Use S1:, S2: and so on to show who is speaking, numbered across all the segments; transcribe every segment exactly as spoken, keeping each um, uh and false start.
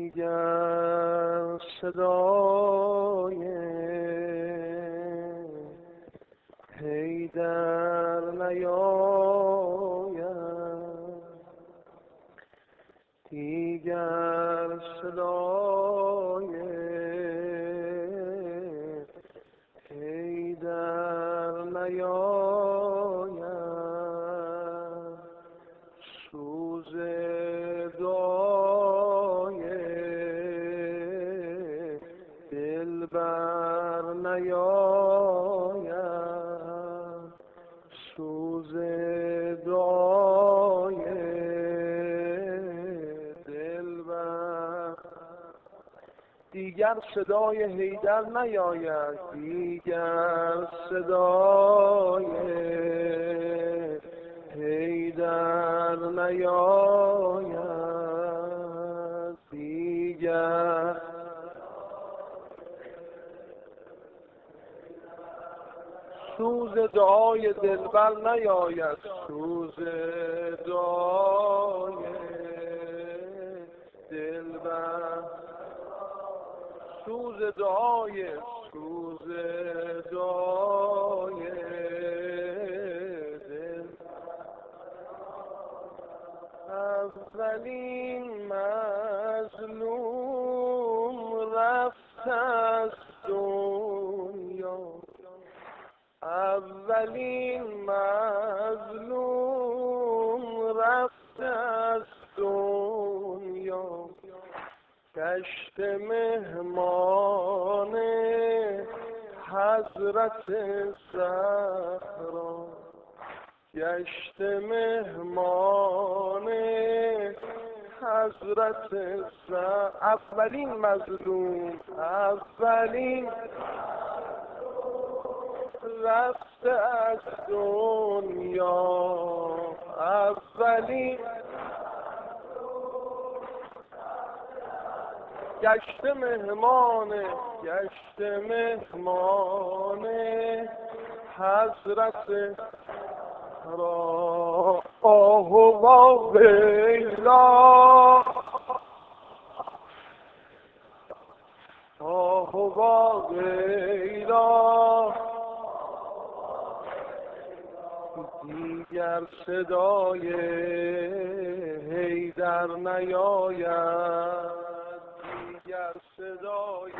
S1: دیگر صدای حیدر نیاید، دیگر صدای حیدر نیاید، سوز دعای دلبر نیاید، سوز دعای دلبر. دیگر صدای حیدر نیاید، دیگر صدای حیدر نیاید، دیگر سوز دعای دلبر نیاید، سوز دعای دلبر، سوز دعای سوز دعای دل. اولین مظلوم رفت از دنیا، اولین مظلوم رفت از دنیا، گشت مهمان حضرت زهرا، گشت مهمان حضرت زهرا. اولین مظلوم اولین رفت از دنیا، اولین گشت مهمان گشت مهمان حضرت را. آه و ویلا، آه و ویلا، دیگر صدای حیدر نیاید، دیگر صدای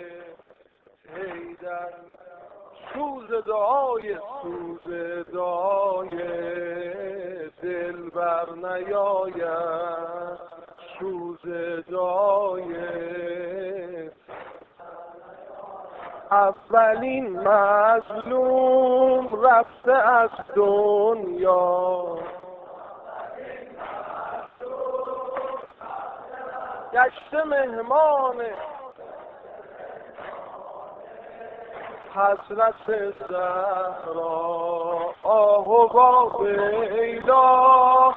S1: حیدر، سوز دعای سوز دعای دلبر نیاید، سوز دعای. اولین مظلوم رفته از دنیا، گشت مهمان حضرت زهرا. آه و ویلا،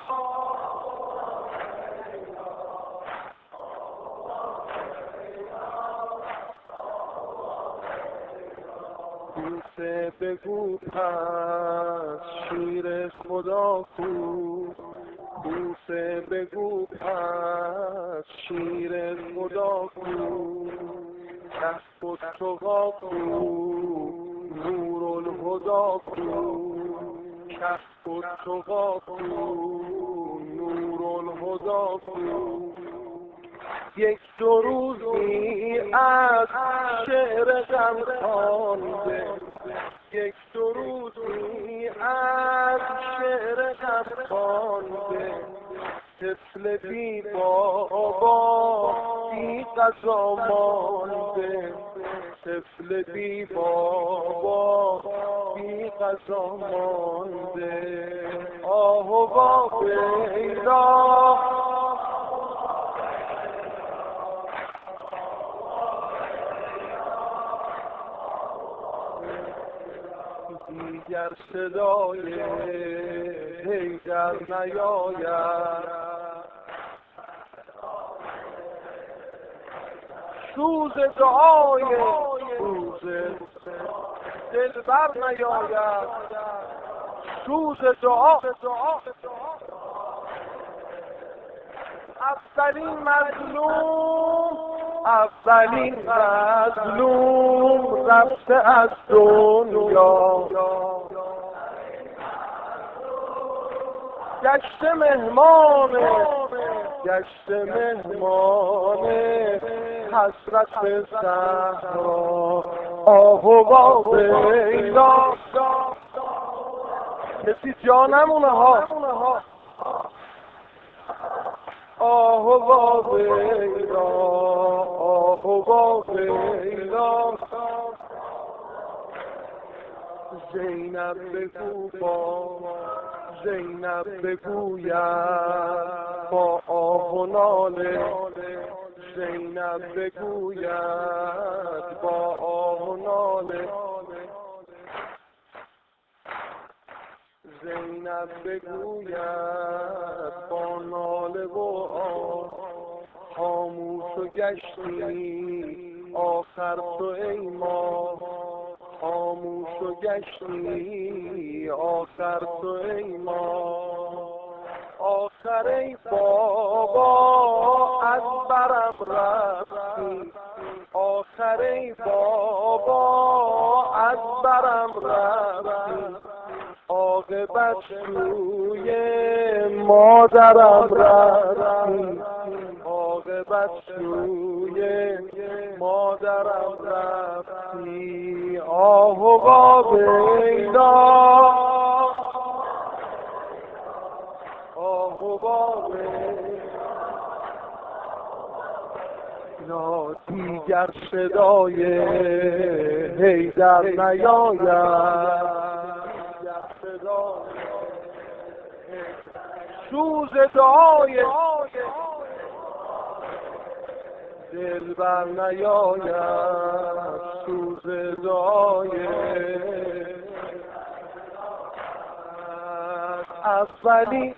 S1: بوسه بگو پس شیر خدا کو، بوسه بگو پس شیر خدا کو، کسب التقا کو، نور الهدا کو، کسب التقا کو، نور الهدا کو. یک دو روزی از شعر غم خوانده، یک دو روزی از شعر غم خوانده، طفل بی بابا بی قضا مانده، طفل بی بابا بی قضا مانده. آه و ویلا، دیگر صدای حیدر نیاید، سوز دعای سوز دلبر نیاید، سوز دعا. اولین مظلوم اولین مظلوم رفته از دنیا، گشت مهمانه گشت مهمانه حسرت صحرا، آه و با ویلا. کسی جا نمونه ها، آه و با ویلا، آه و با ویلا. زینب بگو با زینب بگوید با آه و ناله، زینب بگوید با آه و ناله، زینب بگوید با ناله و آه. خاموش و گشتی آخر تو ای ما، خاموش و گشتی آخر تو ای ما. آخر ای بابا از برم رفتی، آخر ای بابا از برم رفتی. عاقبت سوی مادرم رفتی، عاقبت سوی مادرم رفتی. آه و با ویلا، آه و با ویلا. دیگر صدای حیدر نیاید، سوز دعای دلبر نیاید، سوز دعای اولی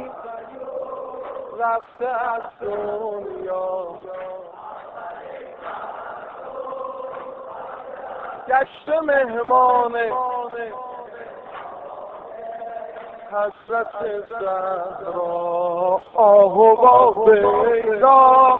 S1: رفته از دنیا، گشت مهمانه حسرت صحرا، آه و با ویلا.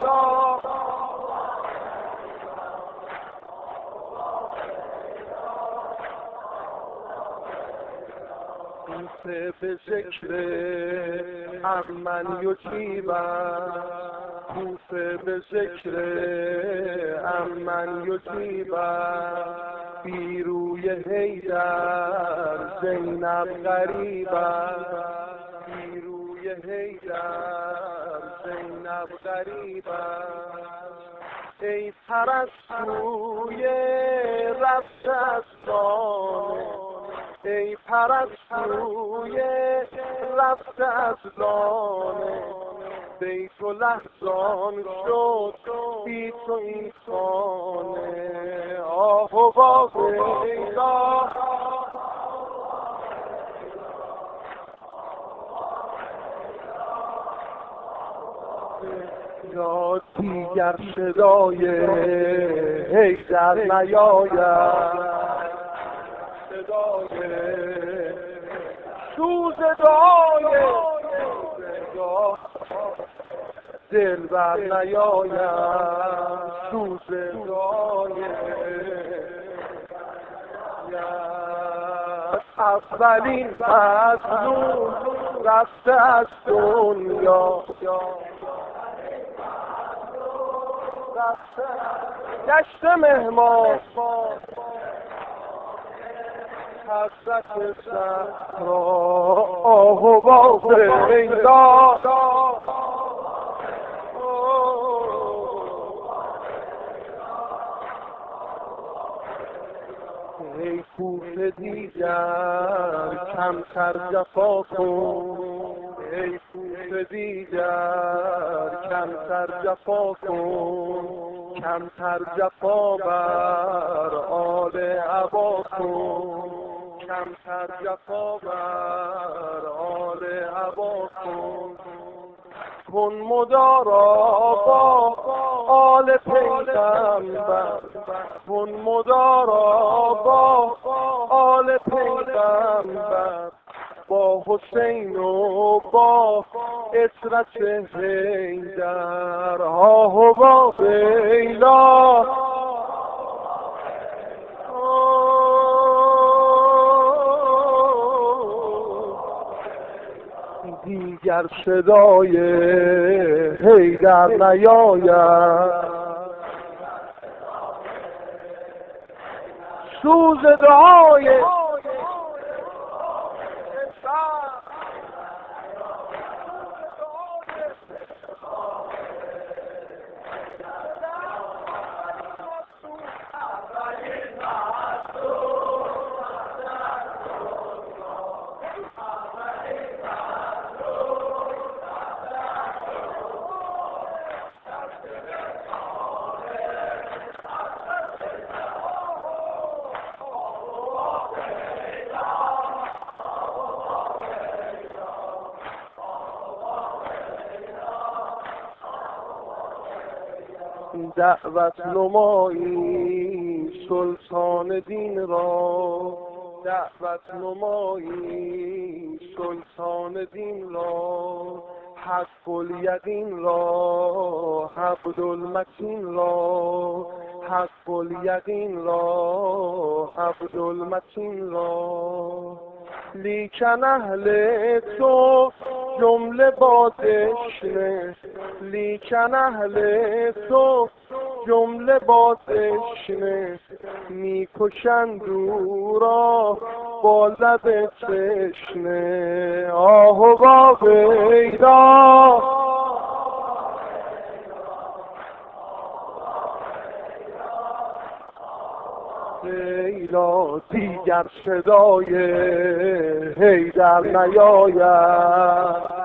S1: کوفه به ذکر امن یجیبم، کوفه به ذکر امن یجیبم. بی روی حیدر زینب غریبم، بی روی حیدر زینب غریبم. ای پرستوی رفته از دانه، ای پرستوی رفته از دانه. بیت و لحظان شد بی تو این خانه، آه و با ویلا. یا دیگر صدای حیدر نیاید، صدای سوز دعای دلبر نیاید، سوز دعای اولین مظلوم رفته از دنیا، گشت مهمان حسرت صحرا، آه و با ویلا. ای کوفه دیگر کمتر جفا کن، ای کوفه دیگر کمتر جفا کن، کمتر جفا بر آل عبا کن، کمتر جفا بر آل عبا کن. کن مدارا با آل پیغمبر، کن مدارا با آل پیغمبر. با حسین و با عطرت حیدر، آه و با ویلا. گر صدای حیدر نیاید سوز دعای دعوت نمایی سلطان دین را دعوت نمایی سلطان دین را حق الیقین را عبدالمتین را حق الیقین را عبدالمتین را لیکن اهل تو جمله با دشنه لیکن اهل تو جمله با دشنه میکشند او را با لب تشنه آه و با ویدا لیلا دیگر صدای حیدر نیاید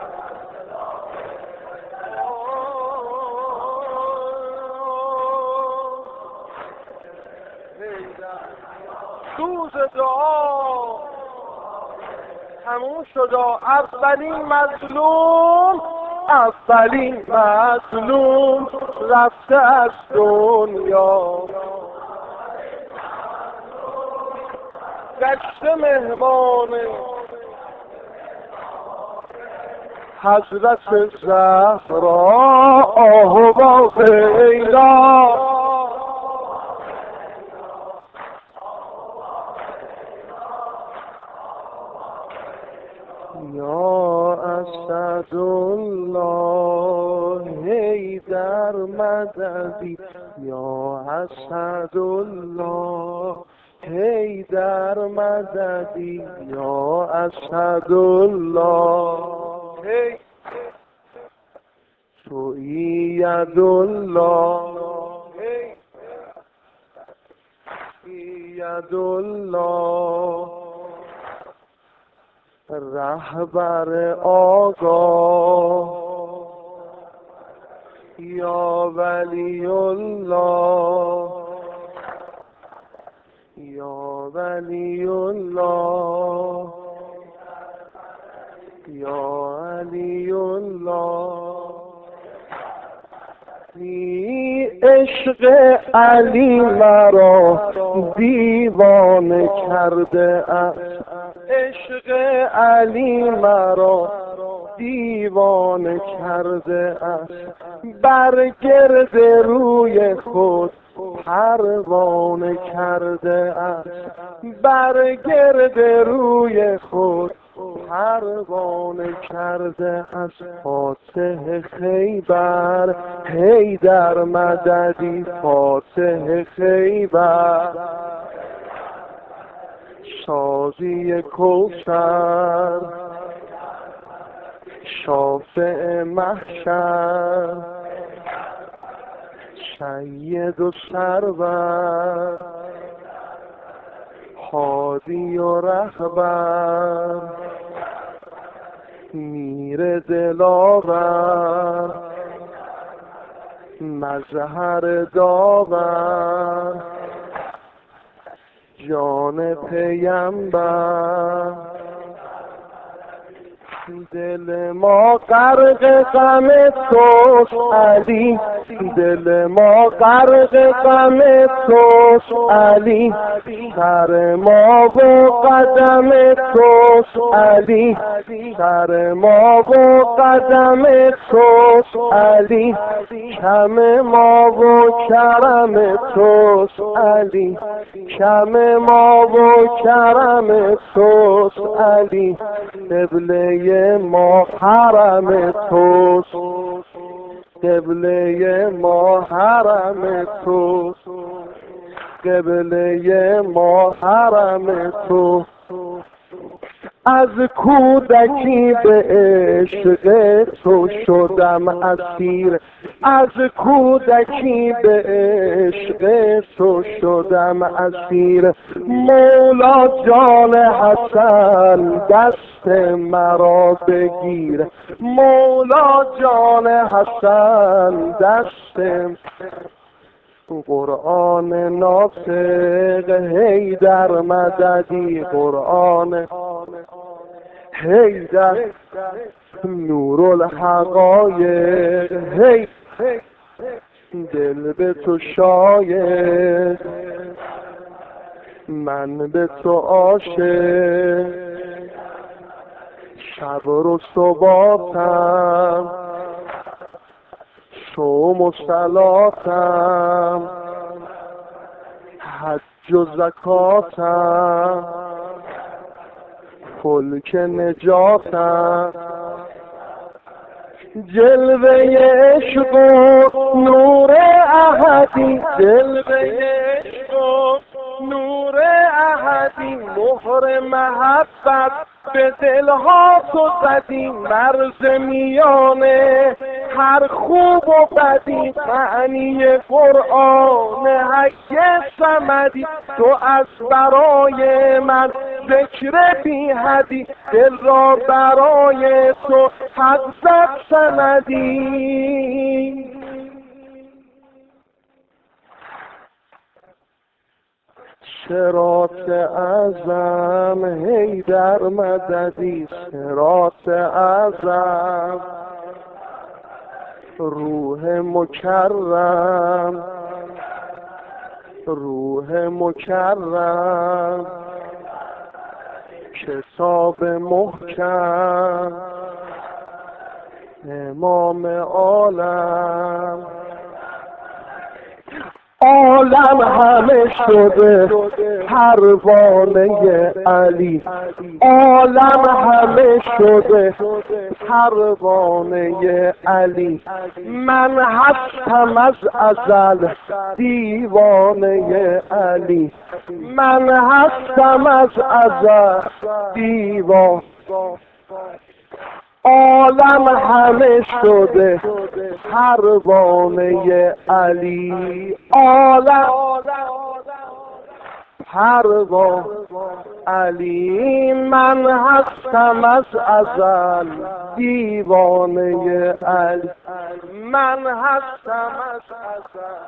S1: سوز دعا تموم شد اولین مظلوم اولین مظلوم رفته از دنیا گشت مهمان حضرت زهرا آه و با ویلا یا اسدالله حیدر مددی یا اسدالله حیدر مددی یا اسدالله هی تو یدالله هی یدالله رهبر آگاه یا ولی الله یا ولی الله یا علی الله نی عشق علی مرا دیوانه کرده است عشق علی مرا دیوانه کرده است بر گرد روی خود پروانه کرده است بر گرد روی خود پروانه کرده است فاتح خیبر حیدر مددی فاتح خیبر شازی کوثر شافع محشر سید و سرور هادی و رهبر میر دلاور مظهر داور جان پیمبر دل ما غرق غم توست علی دل ما غرق غم توست علی، سر ما و قدم توست علی، سر ما و قدم توست علی، کم ما و کرم توست علی، کم ما و کرم توست علی، قبله ما حرم توست، قبله ما حرم توست، قبله ما حرم تو. از کودکی به عشق تو شدم اسیر، از کودکی به عشق تو شدم اسیر، مولا جان حسن دست مرا بگیر، مولا جان حسن دست. قرآن ناطق حیدر مددی، قرآن حیدر نور الحقایق، هی دل به تو شایق، من به تو عاشق، شب و صباتم، صوم و صلاتم، حج و زکاتم، فلک نجاتم، جلوه عشق و نور احدی، جلوه عشق و نور احدی، مهر محبت به دلها تو زدی، مرز میانه هر خوب و بدی، معنی قرآن حق صمدی، تو از برای من ذکر بی حدی، دل را برای تو حق زد سندی. صراط اعظم حیدر مددی، صراط اعظم روح مکرم، روح مکرم، کتاب محکم، امام عالم. عالم همه شده پروانه علی، عالم همه شده پروانه علی، من هستم از ازل دیوانه علی، من هستم از ازل دیوانه. عالم همه شده پروانه علی، عالم پروانه علی، من هستم از ازل دیوانه علی، من هستم از ازل.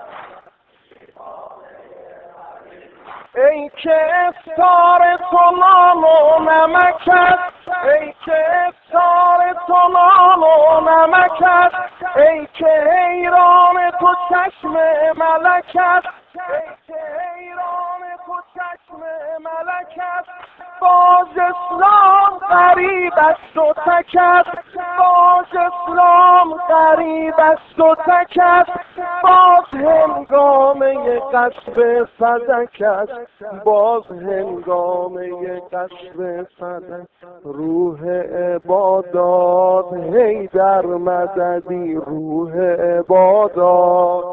S1: ای که افطار تو نان و نمک است، ای که افطار تو نان و نمک است، ای که حیران تو چشم ملک است، ای که حیران تو چشم ملک است، باز اسلام غریب است و تک است، باز اسلام غریب است و تک است، باز هنگامه قصب فدک است، باز هنگامه قصب فدک. روح عبادات حیدر مددی، روح عبادات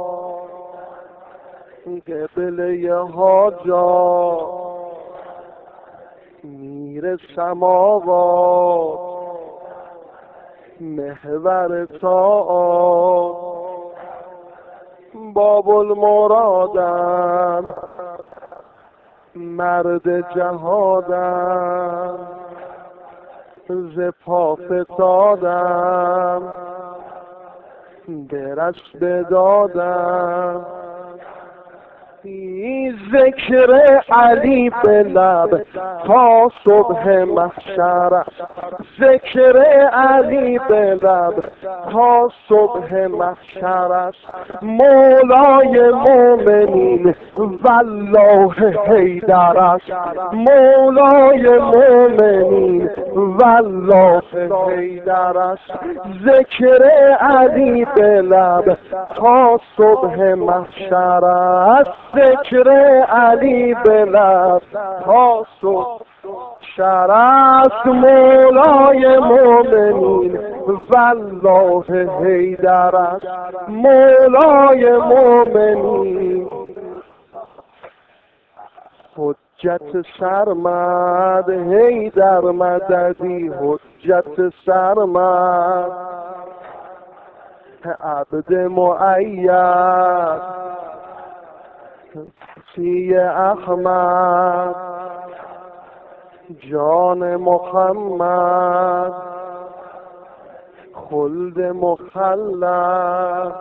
S1: قبله حاجات، میر سماوات، محور طاعات، باب المرادم، مرد جهادم، ز پا فتادم، برش بدادم، ذکر علی به لب تا صبح محشر است، ذکر علی به لب تا صبح محشر است. مولای مومنین والله حیدر است، مولای مومنین والله حیدر است. ذکر علی به لب تا صبح محشر است، ذکر علی به لب تا صبح محشر است. مولای مومنین والله حیدر است، مولای مومنین. حجت سرمد حیدر مددی، حجت سرمد عبد مؤید سی احمد جان محمد خلد مخلد.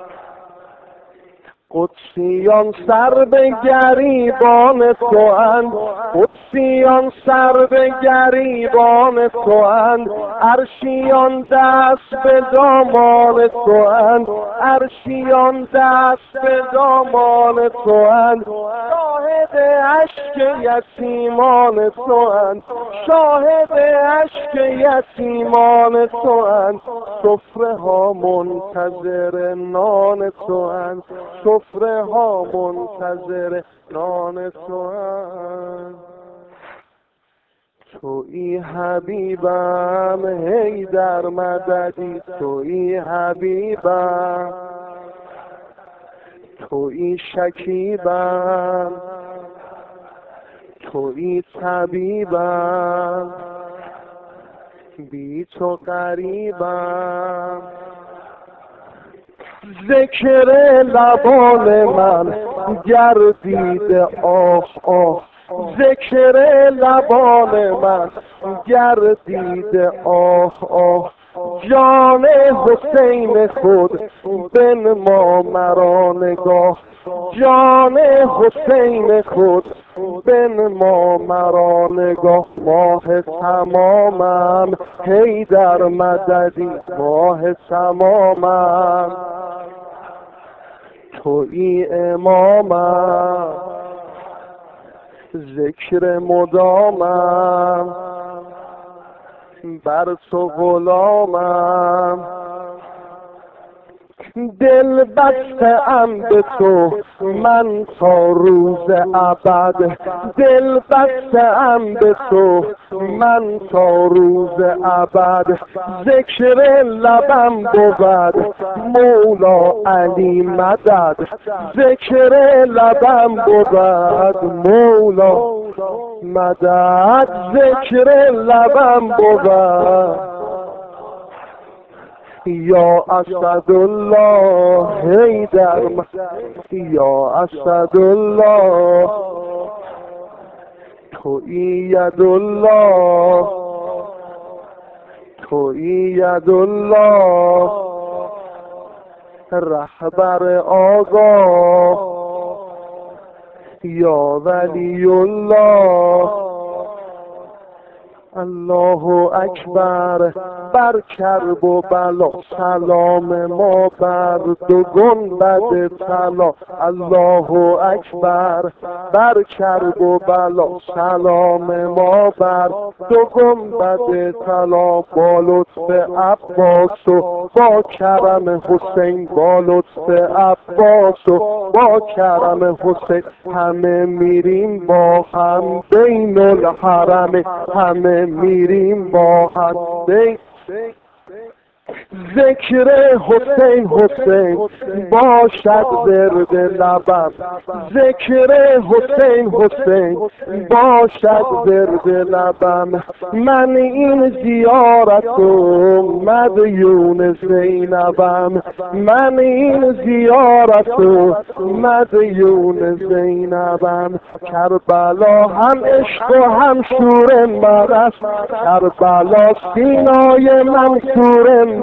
S1: قدسیان سر به گریبان تواند، قدسیان سر به گریبان تواند، عرشیان دست به دامان تواند، عرشیان دست به دامان تواند. شاهد اشک یتیمان تواند، شاهد اشک یتیمان تواند. سفره ها منتظر نان تواند، سفره ها منتظر نان تواند. تویی حبیبم حیدر مددی، تویی حبیبم، تویی شکیبم، تویی طبیبم، بی تو غریبم. ذکر لبان من گردید آه آه، ذکر لبان من گردید آه آه. جان حسین خود بنما مرا نگاه، جان حسین خود بنما مرا نگاه. ماه تمامم حیدر مددی، ماه تمامم تویی امامم، ذکر مدامم بر تو غلامم. دل بسته ام به تو من تا روز ابد، دل بسته ام به تو من تا روز ابد. ذکر لبم بود مولا علی مدد، ذکر لبم بود مولا مدد، ذکر لبم بود یا اسدالله حیدر، یا اسدالله تویی یدالله، تویی یدالله رهبر آگاه یا ولی الله. الله اکبر بر کرب و بلا، سلام ما بر دو گنبد طلا. الله اکبر بر کرب و بلا، سلام ما بر دو گنبد طلا. با لطف عباس و با کرم حسین، با لطف عباس و با کرم حسین، همه میریم با هم بین الحرم، همه میریم با هم بین. ذکر حسین حسین باشد ورد لبم، ذکر حسین حسین باشد ورد لبم. من این زیارت و مدیون زینبم، من این زیارت و مدیون زینبم. کربلا هم عشق و هم شور من است، کربلا سینای منصور